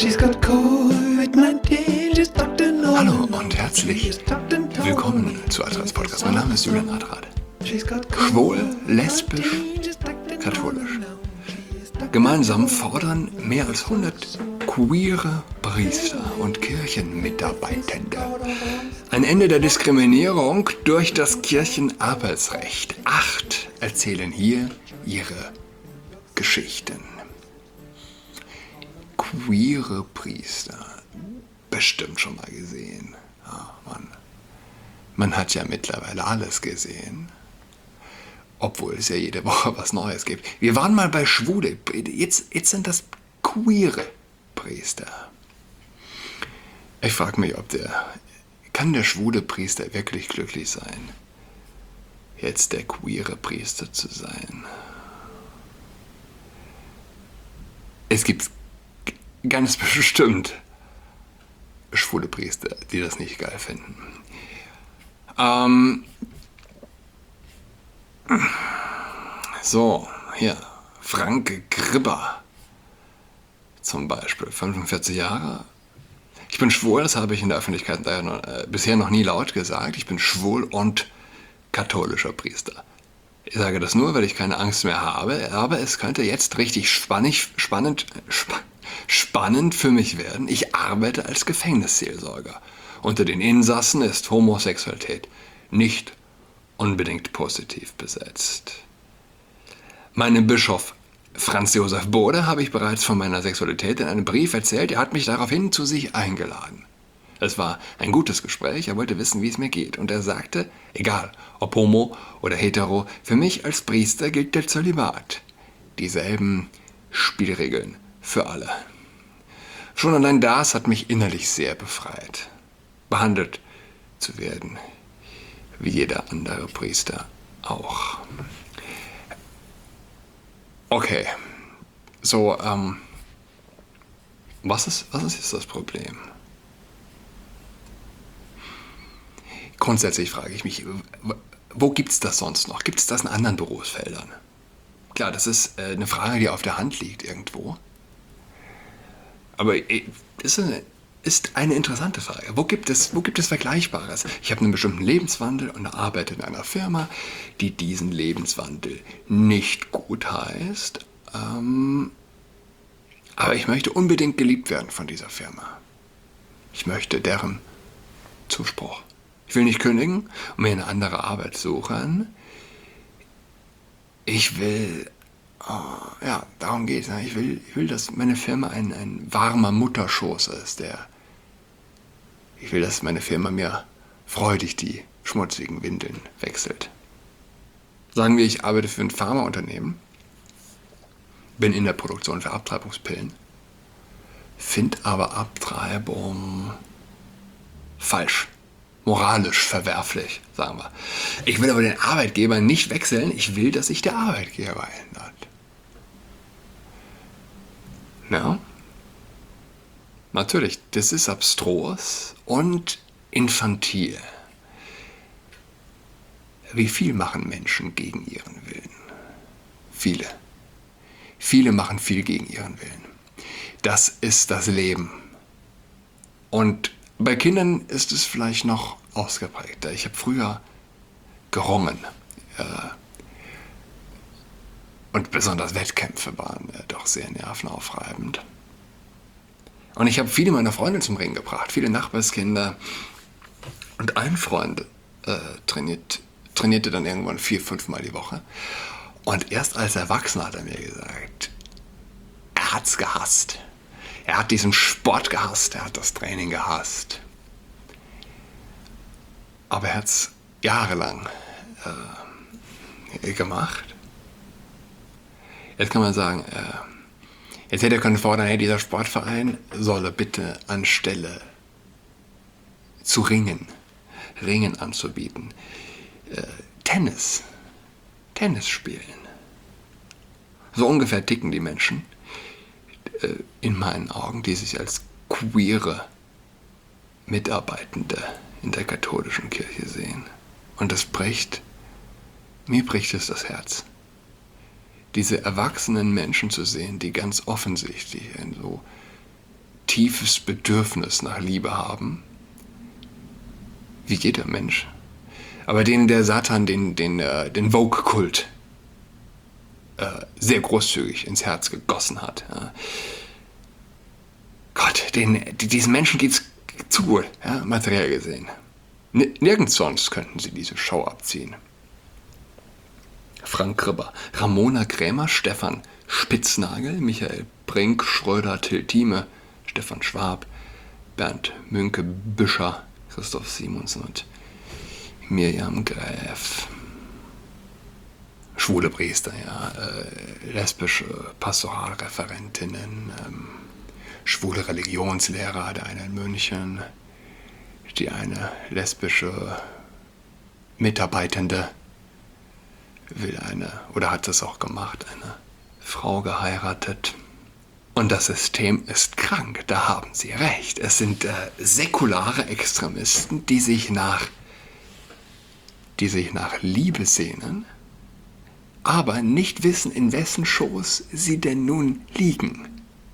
Hallo und herzlich willkommen zu Adrats Podcast. Mein Name ist Julian Adrat. Schwul, lesbisch, katholisch. Gemeinsam fordern mehr als 100 queere Priester und Kirchenmitarbeitende ein Ende der Diskriminierung durch das Kirchenarbeitsrecht. 8 erzählen hier ihre Geschichten. Queere Priester. Bestimmt schon mal gesehen. Ja, man hat ja mittlerweile alles gesehen. Obwohl es ja jede Woche was Neues gibt. Wir waren mal bei Schwule. Jetzt sind das queere Priester. Ich frage mich, kann der schwule Priester wirklich glücklich sein, jetzt der queere Priester zu sein? Es gibt ganz bestimmt schwule Priester, die das nicht geil finden. So, hier, Frank Gribber zum Beispiel, 45 Jahre. Ich bin schwul, das habe ich in der Öffentlichkeit bisher noch nie laut gesagt. Ich bin schwul und katholischer Priester. Ich sage das nur, weil ich keine Angst mehr habe, aber es könnte jetzt richtig spannend für mich werden. Ich arbeite als Gefängnisseelsorger. Unter den Insassen ist Homosexualität nicht unbedingt positiv besetzt. Meinem Bischof Franz Josef Bode habe ich bereits von meiner Sexualität in einem Brief erzählt. Er hat mich daraufhin zu sich eingeladen. Es war ein gutes Gespräch, er wollte wissen, wie es mir geht. Und er sagte, egal ob homo oder hetero, für mich als Priester gilt der Zölibat. Dieselben Spielregeln für alle. Schon allein das hat mich innerlich sehr befreit. Behandelt zu werden, wie jeder andere Priester auch. Okay, so, was ist jetzt das Problem? Grundsätzlich frage ich mich, wo gibt es das sonst noch? Gibt es das in anderen Berufsfeldern? Klar, das ist eine Frage, die auf der Hand liegt irgendwo. Aber das ist eine interessante Frage. Wo gibt es Vergleichbares? Ich habe einen bestimmten Lebenswandel und arbeite in einer Firma, die diesen Lebenswandel nicht gut heißt. Aber ich möchte unbedingt geliebt werden von dieser Firma. Ich möchte deren Zuspruch. Ich will nicht kündigen und mir eine andere Arbeit suchen. Ich will, darum geht es. Ich will, dass meine Firma ein warmer Mutterschoß ist, ich will, dass meine Firma mir freudig die schmutzigen Windeln wechselt. Sagen wir, ich arbeite für ein Pharmaunternehmen, bin in der Produktion für Abtreibungspillen, finde aber Abtreibung falsch, moralisch verwerflich, sagen wir. Ich will aber den Arbeitgeber nicht wechseln, ich will, dass sich der Arbeitgeber ändert. Ja? Natürlich, das ist abstrus und infantil. Wie viel machen Menschen gegen ihren Willen? Viele. Viele machen viel gegen ihren Willen. Das ist das Leben. Und bei Kindern ist es vielleicht noch ausgeprägter. Ich habe früher gerungen. Und besonders Wettkämpfe waren doch sehr nervenaufreibend. Und ich habe viele meiner Freunde zum Ringen gebracht, viele Nachbarskinder. Und ein Freund trainierte dann irgendwann 4-5 Mal die Woche. Und erst als Erwachsener hat er mir gesagt, er hat's gehasst. Er hat diesen Sport gehasst, er hat das Training gehasst. Aber er hat es jahrelang gemacht. Jetzt kann man sagen, jetzt hätte er können fordern, hey, dieser Sportverein solle bitte anstelle zu Ringen anzubieten, Tennis spielen. So ungefähr ticken die Menschen in meinen Augen, die sich als queere Mitarbeitende in der katholischen Kirche sehen. Und mir bricht es das Herz. Diese erwachsenen Menschen zu sehen, die ganz offensichtlich in so tiefes Bedürfnis nach Liebe haben, wie jeder Mensch, aber denen der Satan den Vogue-Kult sehr großzügig ins Herz gegossen hat. Ja. Gott, diesen Menschen geht's zu gut, ja, materiell gesehen. Nirgends sonst könnten sie diese Show abziehen. Frank Gribber, Ramona Krämer, Stefan Spitznagel, Michael Brink, Schröder, Till Thieme, Stefan Schwab, Bernd Münke-Büscher, Christoph Simonsen und Mirjam Gräf. Schwule Priester, ja, lesbische Pastoralreferentinnen, schwule Religionslehrer, der eine in München, die eine lesbische Mitarbeitende will oder hat das auch gemacht, eine Frau geheiratet. Und das System ist krank, da haben Sie recht. Es sind säkulare Extremisten, die sich nach Liebe sehnen, aber nicht wissen, in wessen Schoß sie denn nun liegen.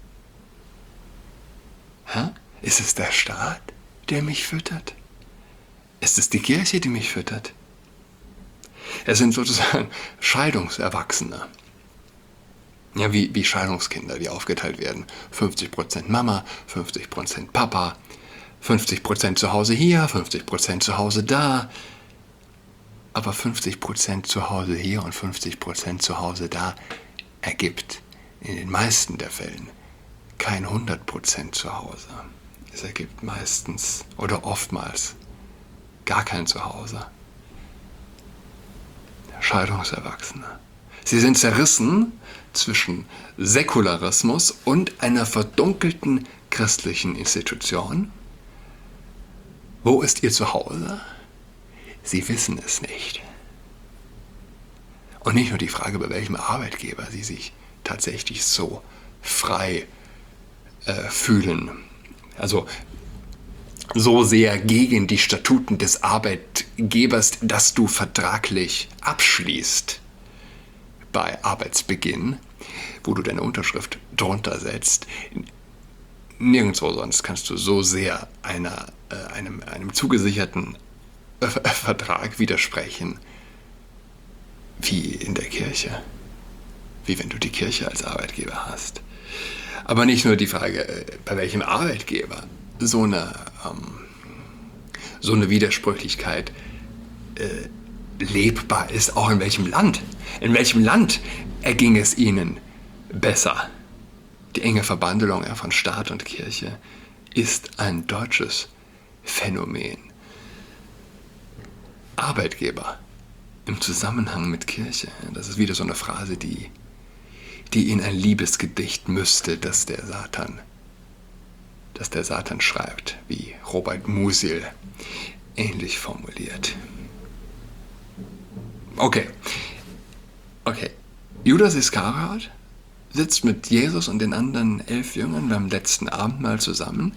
Hä? Ist es der Staat, der mich füttert? Ist es die Kirche, die mich füttert? Es sind sozusagen Scheidungserwachsene. Ja, wie Scheidungskinder, die aufgeteilt werden. 50% Mama, 50% Papa, 50% zu Hause hier, 50% zu Hause da. Aber 50% zu Hause hier und 50% zu Hause da ergibt in den meisten der Fällen kein 100% zu Hause. Es ergibt meistens oder oftmals gar kein Zuhause. Scheidungserwachsene. Sie sind zerrissen zwischen Säkularismus und einer verdunkelten christlichen Institution. Wo ist ihr Zuhause? Sie wissen es nicht. Und nicht nur die Frage, bei welchem Arbeitgeber sie sich tatsächlich so frei fühlen. Also so sehr gegen die Statuten des Arbeitgebers, dass du vertraglich abschließt bei Arbeitsbeginn, wo du deine Unterschrift drunter setzt. Nirgendwo sonst kannst du so sehr einem zugesicherten Vertrag widersprechen wie in der Kirche, wie wenn du die Kirche als Arbeitgeber hast. Aber nicht nur die Frage, bei welchem Arbeitgeber so eine Widersprüchlichkeit lebbar ist, auch in welchem Land. In welchem Land erging es ihnen besser? Die enge Verbandelung von Staat und Kirche ist ein deutsches Phänomen. Arbeitgeber im Zusammenhang mit Kirche, das ist wieder so eine Phrase, die in ein Liebesgedicht müsste, das der Satan schreibt, wie Robert Musil ähnlich formuliert. Okay. Judas Iskariot sitzt mit Jesus und den anderen 11 Jüngern beim letzten Abendmahl zusammen.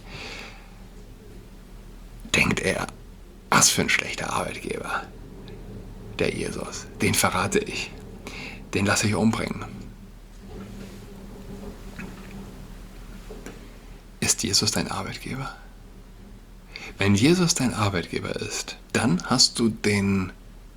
Denkt er, was für ein schlechter Arbeitgeber, der Jesus. Den verrate ich. Den lasse ich umbringen. Ist Jesus dein Arbeitgeber? Wenn Jesus dein Arbeitgeber ist, dann hast du einen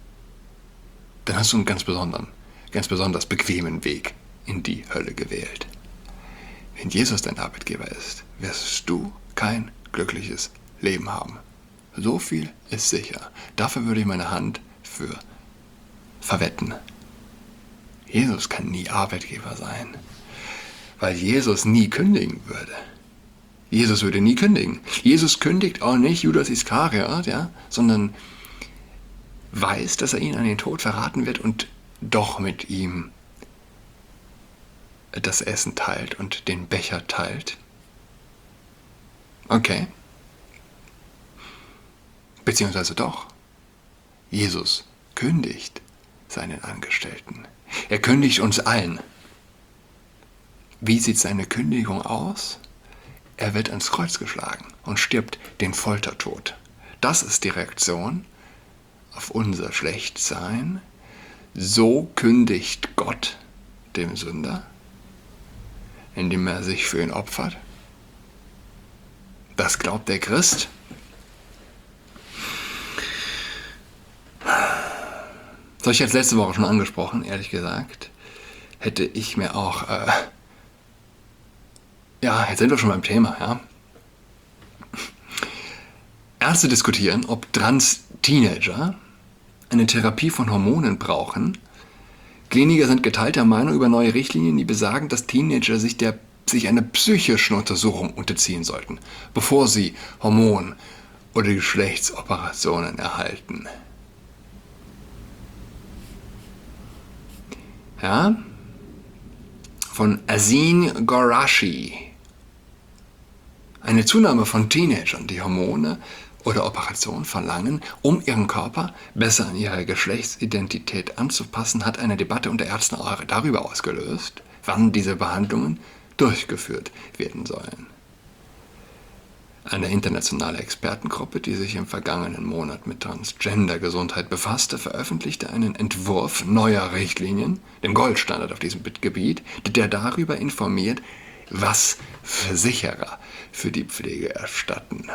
ganz besonders bequemen Weg in die Hölle gewählt. Wenn Jesus dein Arbeitgeber ist, wirst du kein glückliches Leben haben. So viel ist sicher. Dafür würde ich meine Hand für verwetten. Jesus kann nie Arbeitgeber sein, weil Jesus nie kündigen würde. Jesus würde nie kündigen. Jesus kündigt auch nicht Judas Iskariot, ja, sondern weiß, dass er ihn an den Tod verraten wird und doch mit ihm das Essen teilt und den Becher teilt. Okay. Beziehungsweise doch. Jesus kündigt seinen Angestellten. Er kündigt uns allen. Wie sieht seine Kündigung aus? Er wird ans Kreuz geschlagen und stirbt den Foltertod. Das ist die Reaktion auf unser Schlechtsein. So kündigt Gott dem Sünder, indem er sich für ihn opfert. Das glaubt der Christ. Das habe ich jetzt letzte Woche schon angesprochen, ehrlich gesagt. Hätte ich mir auch... jetzt sind wir schon beim Thema, ja. Ärzte diskutieren, ob Trans-Teenager eine Therapie von Hormonen brauchen. Kliniker sind geteilter Meinung über neue Richtlinien, die besagen, dass Teenager sich einer psychischen Untersuchung unterziehen sollten, bevor sie Hormon- oder Geschlechtsoperationen erhalten. Ja? Von Azin Gorashi. Eine Zunahme von Teenagern, die Hormone oder Operationen verlangen, um ihren Körper besser an ihre Geschlechtsidentität anzupassen, hat eine Debatte unter Ärzten darüber ausgelöst, wann diese Behandlungen durchgeführt werden sollen. Eine internationale Expertengruppe, die sich im vergangenen Monat mit Transgender-Gesundheit befasste, veröffentlichte einen Entwurf neuer Richtlinien, dem Goldstandard auf diesem Gebiet, der darüber informiert, was Versicherer für die Pflege erstatten.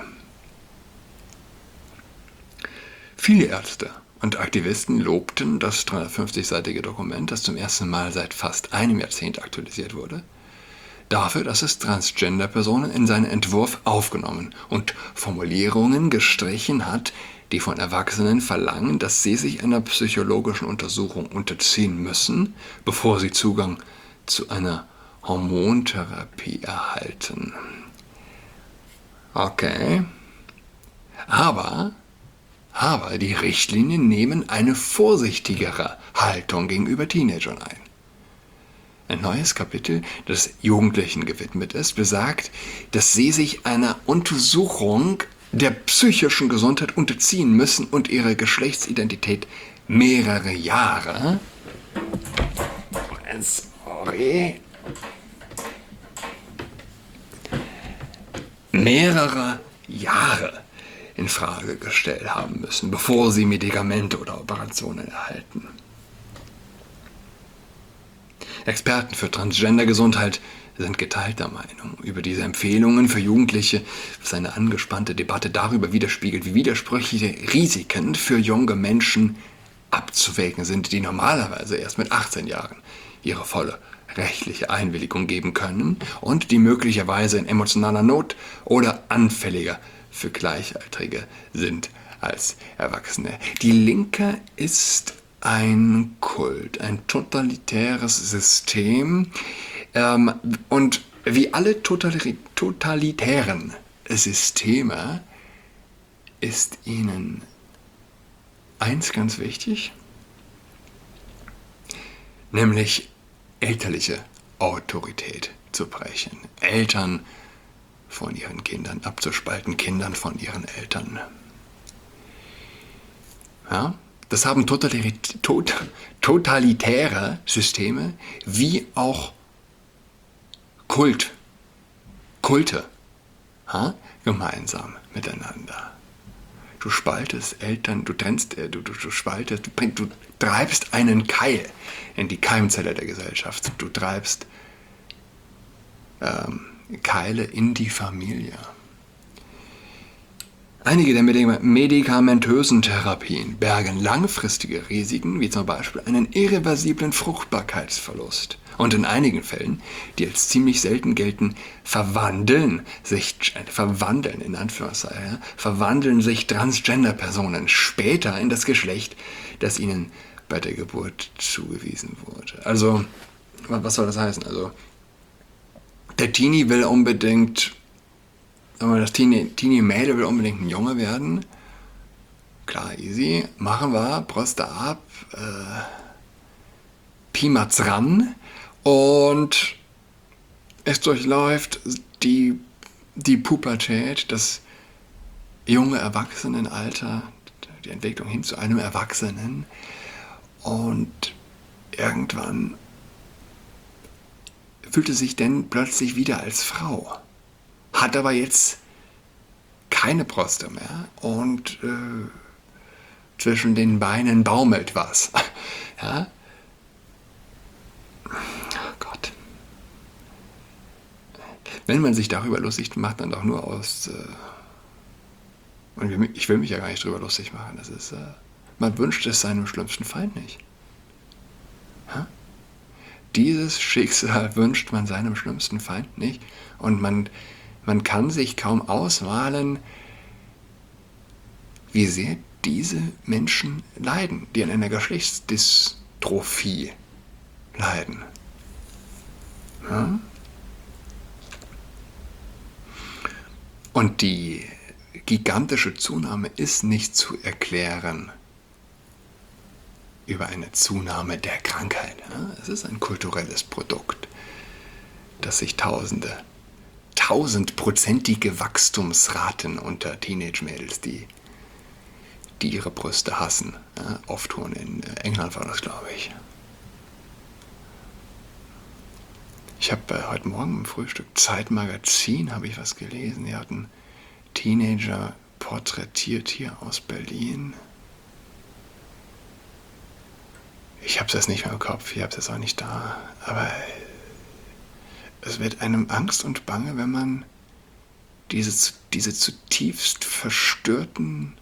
Viele Ärzte und Aktivisten lobten das 350-seitige Dokument, das zum ersten Mal seit fast einem Jahrzehnt aktualisiert wurde, dafür, dass es Transgender-Personen in seinen Entwurf aufgenommen und Formulierungen gestrichen hat, die von Erwachsenen verlangen, dass sie sich einer psychologischen Untersuchung unterziehen müssen, bevor sie Zugang zu einer Hormontherapie erhalten. Okay. Aber die Richtlinien nehmen eine vorsichtigere Haltung gegenüber Teenagern ein. Ein neues Kapitel, das Jugendlichen gewidmet ist, besagt, dass sie sich einer Untersuchung der psychischen Gesundheit unterziehen müssen und ihre Geschlechtsidentität mehrere Jahre in Frage gestellt haben müssen, bevor sie Medikamente oder Operationen erhalten. Experten für Transgender-Gesundheit sind geteilter Meinung über diese Empfehlungen für Jugendliche, was eine angespannte Debatte darüber widerspiegelt, wie widersprüchliche Risiken für junge Menschen abzuwägen sind, die normalerweise erst mit 18 Jahren ihre volle rechtliche Einwilligung geben können und die möglicherweise in emotionaler Not oder anfälliger für Gleichaltrige sind als Erwachsene. Die Linke ist ein Kult, ein totalitäres System, und wie alle totalitären Systeme ist ihnen eins ganz wichtig, nämlich elterliche Autorität zu brechen. Eltern von ihren Kindern abzuspalten, Kindern von ihren Eltern. Ja? Das haben totalitäre Systeme wie auch Kulte gemeinsam miteinander. Du spaltest Eltern, du treibst einen Keil in die Keimzelle der Gesellschaft. Du treibst Keile in die Familie. Einige der medikamentösen Therapien bergen langfristige Risiken, wie zum Beispiel einen irreversiblen Fruchtbarkeitsverlust. Und in einigen Fällen, die als ziemlich selten gelten, verwandeln sich Transgender-Personen später in das Geschlecht, das ihnen bei der Geburt zugewiesen wurde. Also, was soll das heißen? Also, der Teenie will unbedingt... Das Teenie-Mädel will unbedingt ein Junge werden. Klar, easy. Machen wir, Brüste ab, Pimatz ran. Und es durchläuft die Pubertät, das junge Erwachsenenalter, die Entwicklung hin zu einem Erwachsenen. Und irgendwann fühlte sich dann plötzlich wieder als Frau. Hat aber jetzt keine Brüste mehr und zwischen den Beinen baumelt was. Ja? Oh Gott. wenn man sich darüber lustig macht, dann doch nur aus... und ich will mich ja gar nicht drüber lustig machen. Das ist, man wünscht es seinem schlimmsten Feind nicht. Ja? Dieses Schicksal wünscht man seinem schlimmsten Feind nicht. Und man kann sich kaum ausmalen, wie sehr diese Menschen leiden, die an einer Geschlechtsdystrophie leiden. Ja? Und die gigantische Zunahme ist nicht zu erklären über eine Zunahme der Krankheit. Ja? Es ist ein kulturelles Produkt, das sich tausendprozentige Wachstumsraten unter Teenage-Mädels, die ihre Brüste hassen, auftun. In England war das, glaube ich. Ich habe heute Morgen im Frühstück Zeitmagazin habe ich was gelesen. Die hatten Teenager porträtiert hier aus Berlin. Ich habe es jetzt nicht mehr im Kopf, ich habe es jetzt auch nicht da. Aber es wird einem Angst und Bange, wenn man diese zutiefst verstörten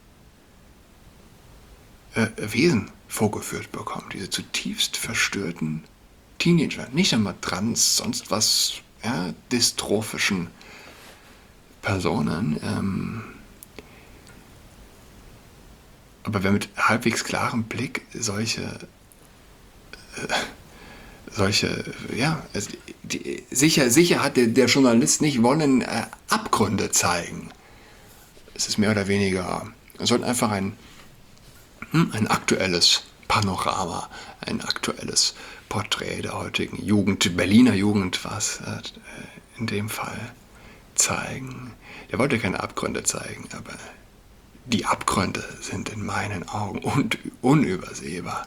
Wesen vorgeführt bekommt. Diese zutiefst verstörten Teenager, nicht einmal trans, sonst was, ja, dystrophischen Personen. Aber wer mit halbwegs klarem Blick solche, ja, also sicher hat der Journalist nicht wollen Abgründe zeigen. Es ist mehr oder weniger, es soll einfach ein aktuelles Panorama, ein aktuelles Porträt der heutigen Jugend, Berliner Jugend, was in dem Fall zeigen. Er wollte keine Abgründe zeigen, aber die Abgründe sind in meinen Augen unübersehbar.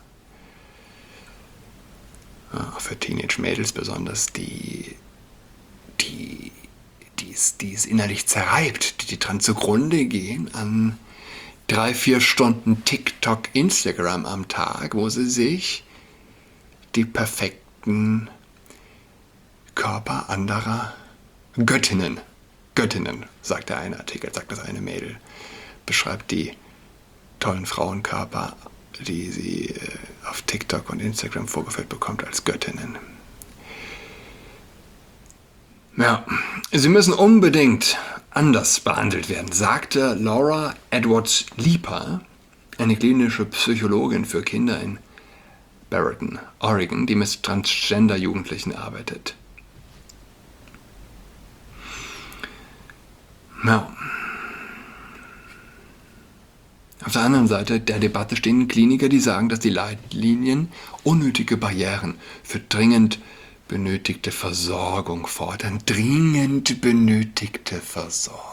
Ja, für Teenage-Mädels besonders, die es innerlich zerreibt, die dran zugrunde gehen an 3-4 Stunden TikTok, Instagram am Tag, wo sie sich die perfekten Körper anderer Göttinnen, sagt der eine Artikel, sagt das eine Mädel, beschreibt die tollen Frauenkörper, die sie auf TikTok und Instagram vorgeführt bekommt, als Göttinnen. Ja, sie müssen unbedingt anders behandelt werden, sagte Laura Edwards-Leeper, eine klinische Psychologin für Kinder in Barrington, Oregon, die mit Transgender-Jugendlichen arbeitet. Ja. Auf der anderen Seite der Debatte stehen Kliniker, die sagen, dass die Leitlinien unnötige Barrieren für dringend benötigte Versorgung fordern. Dringend benötigte Versorgung.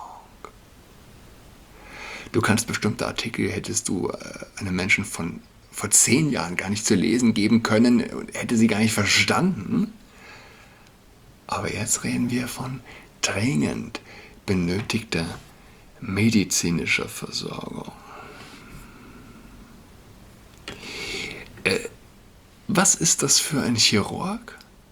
Du kannst bestimmte Artikel, hättest du einem Menschen von vor 10 Jahren gar nicht zu lesen geben können, hätte sie gar nicht verstanden. Aber jetzt reden wir von dringend benötigter medizinischer Versorgung. Was ist das für ein Chirurg,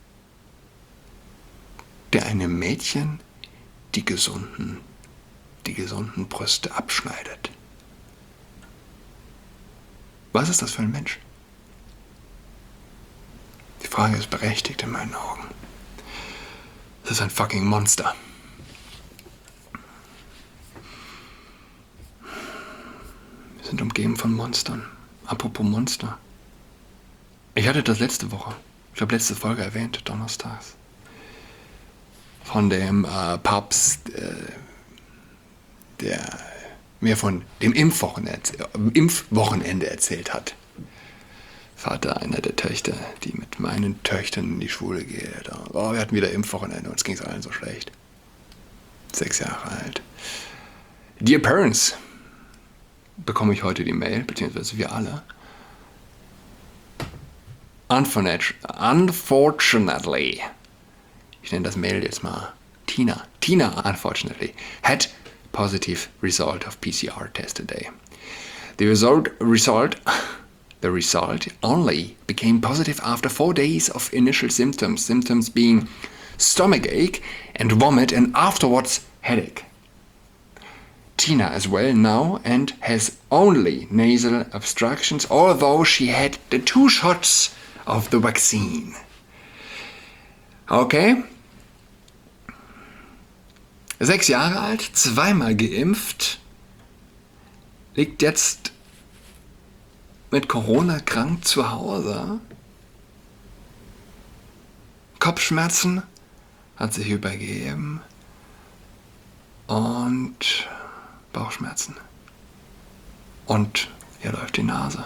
der einem Mädchen die gesunden Brüste abschneidet? Was ist das für ein Mensch? Die Frage ist berechtigt in meinen Augen. Das ist ein fucking Monster. Wir sind umgeben von Monstern. Apropos Monster. Ich hatte das letzte Woche, ich glaube letzte Folge erwähnt, donnerstags, von dem Papst, der mir von dem Impfwochenende erzählt hat. Vater einer der Töchter, die mit meinen Töchtern in die Schule geht. Oh, wir hatten wieder Impfwochenende, uns ging es allen so schlecht. 6 Jahre alt. Dear Parents, bekomme ich heute die Mail, beziehungsweise wir alle. Unfortunately, ich nenne das Mail jetzt mal Tina, unfortunately, had positive result of PCR test today. The result only became positive after 4 days of initial symptoms being stomachache and vomit and afterwards headache. Tina is well now and has only nasal obstructions, although she had the 2 shots of the vaccine. Okay. 6 Jahre alt, 2-mal geimpft, liegt jetzt mit Corona krank zu Hause. Kopfschmerzen, hat sich übergeben und Bauchschmerzen. Und hier läuft die Nase.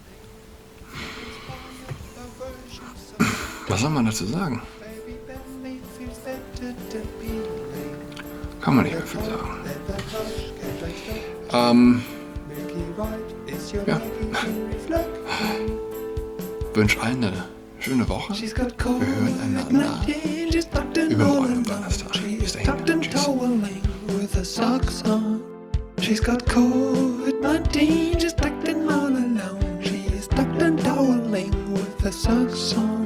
Was soll man dazu sagen? Kann man nicht mehr viel sagen. Ja. Wünsche allen eine schöne Woche. Wir hören einander übermorgen am Donnerstag. Bis dahin. Tschüss. She's got COVID-19, she's tucked in all alone. She is tucked and toweling with her socks on.